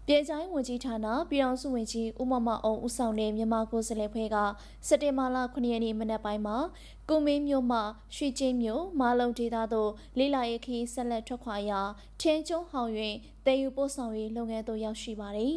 ပြည်ချိုင်းဝန်ကြီးဌာနပြည်ထောင်စုဝန်ကြီးဦးမမအောင်ဦးဆောင်တဲ့မြန်မာကိုယ်စားလှယ်ဖွဲ့ကစက်တင်ဘာလ9ရက်နေ့မနက်ပိုင်းမှာကုမင်းမြို့မှရွှေကျင်းမြို့မာလုံဒေသသို့လေးလာရေးခီးဆက်လက်ထွက်ခွာရာထင်းကျုံဟောင်၍တည်ယူပို့ဆောင်ရေးလုပ်ငန်းသို့ရောက်ရှိပါသည်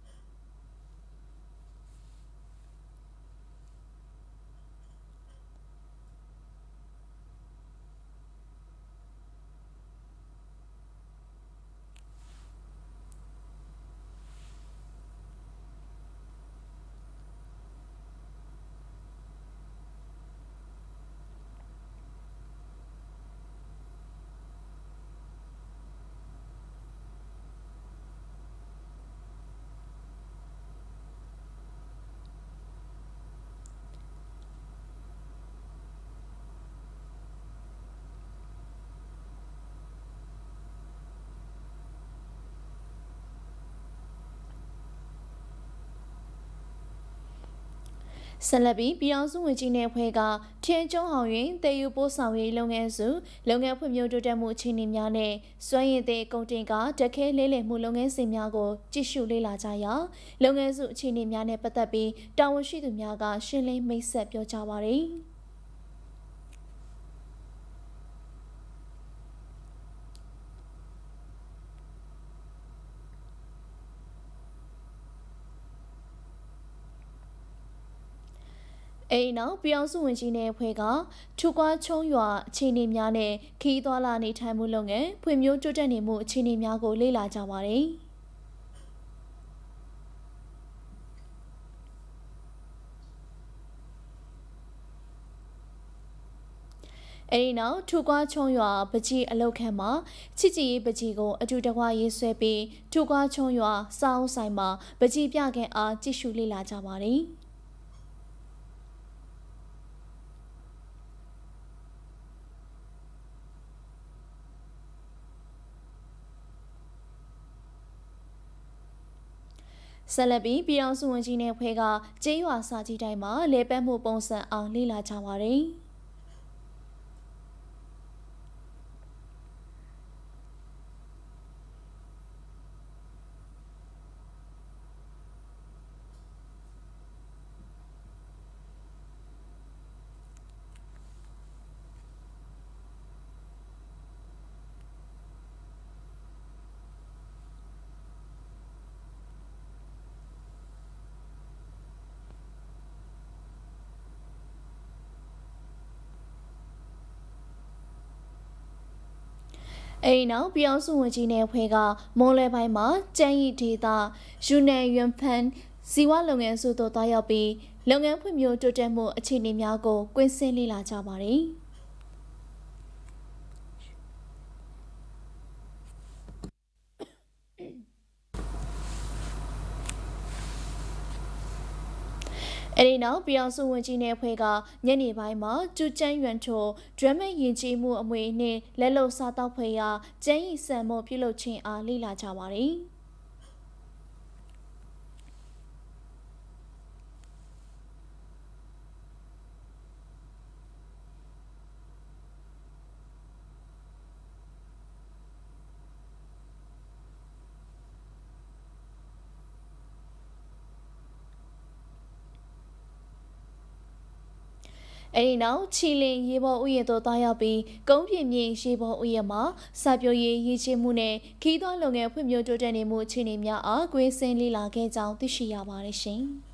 ဆက်လက်ပြီးပြည်အောင်စုဝန်ကြီးနဲ့အဖွဲ့ကထင်းကျုံဟောင်ရင်တည်ယူပို့ဆောင်ရေးလုပ်ငန်းစုလုပ်ငန်းဖွံ့ဖြိုးတိုးတက်မှုအခြေအနေများနဲ့စွမ်းရည်တဲ့ကုန်တင်ကဓာတ်ခဲလဲလှယ်မှုလုပ်ငန်းစဉ်များကိုကြည့်ရှုလေ့လာကြရာလုပ်ငန်းစုအခြေအနေများနဲ့ပတ်သက်ပြီးတာဝန်ရှိသူများကရှင်းလင်းမိတ်ဆက်ပြောကြားပါရယ်အိမ်နောက်ပြည်အောင်စုဝန်ကြီးနဲ့အဖွဲ့ကထူကွာချုံရွာအခြေအနေများနဲ့ခီးသွွာလာနေထိုင်မှုလုပ်ငန်းဖွံ့ဖြိုးတိုးတက်နေမှုအခြေအနေများကိုလေ့လာကြပါရယ်အဲဒီနောက်ထူကွာချုံရွာပကြီးအလုတ်ခန့်မှာချစ်ကြည်ရေးပကြီးကိုအတူတကွရေးဆွဲပြီးထူကွာချုံရွာစာအုပ်ဆိုင်မှာပကြီးပြခန့်အားကြည့်ရှုလေ့လာကြပါရယ်ဆက်လက်ပြီးပြည်အောင်စုဝန်ကြီးနဲ့ဖွဲ့ကကျေးရွာစာကြီးတိုင်းမှာလေပတ်မှုပုံစံအောင်လေ့လာကြပါရယ်အဲဒီနောက်ပြည်အောင်စုဝန်ကြီးနဲ့အဖွဲ့ကမွန်လယ်ပိုင်းမှာကျန်းရီဒေသယူနန်ယွမ်ဖန်ဇီဝလုပ်ငန်းစုတို့တွားရောက်ပြီးလုပ်ငန်းဖွံ့ဖြိုးတိုးတက်မှုအခြေအနေများကိုကွင်းဆင်းလေ့လာကြပါရယ်အဲဒီနောက်ပြည်အောင်စုဝန်ကြီးနဲ့အဖွဲ့ကညနေပိုင်းမှာကျူကျန်းရွံထိုဒရမတ်ယဉ်ကျေးမှုအမွေနှင့်လက်လုံစားတောက်ဖွဲ့ရာကျန်းရီဆန်မို့ပြုလုပ်ခြင်းအားလေ့လာကြပါရယ်အဲဒီနောက်ချီလင်ရေပေါ်ဥယျာဉ်သို့တွားရောက်ပြီးကုန်းပြင်မြေရေပေါ်ဥယျာဉ်မှာစာပြိုရေးရည်ချမှုနဲ့ခီးသွွားလုပ်ငန်းဖွံ့ဖြိုးတိုးတက်နေမှုအခြေအနေများအားကွင်းဆင်းလေ့လာခဲ့ကြောင်းသိရှိရပါတယ်ရှင်။